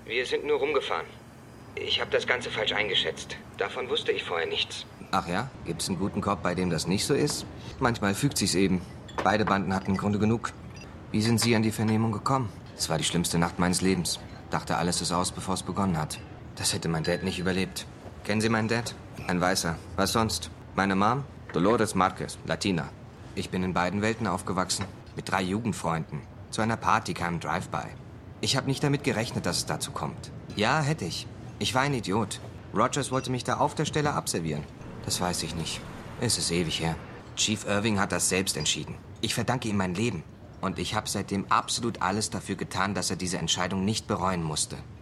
Wir sind nur rumgefahren. Ich habe das Ganze falsch eingeschätzt. Davon wusste ich vorher nichts. Ach ja? Gibt's einen guten Cop, bei dem das nicht so ist? Manchmal fügt sich's eben. Beide Banden hatten im Grunde genug. Wie sind Sie an die Vernehmung gekommen? Es war die schlimmste Nacht meines Lebens. Dachte, alles ist aus, bevor es begonnen hat. Das hätte mein Dad nicht überlebt. Kennen Sie meinen Dad? Ein Weißer. Was sonst? Meine Mom? Dolores Marquez, Latina. Ich bin in beiden Welten aufgewachsen. Mit 3 Jugendfreunden. Zu einer Party kam ein Drive-by. Ich habe nicht damit gerechnet, dass es dazu kommt. Ja, hätte ich. Ich war ein Idiot. Rogers wollte mich da auf der Stelle abservieren. Das weiß ich nicht. Es ist ewig her. Chief Irving hat das selbst entschieden. Ich verdanke ihm mein Leben. Und ich habe seitdem absolut alles dafür getan, dass er diese Entscheidung nicht bereuen musste.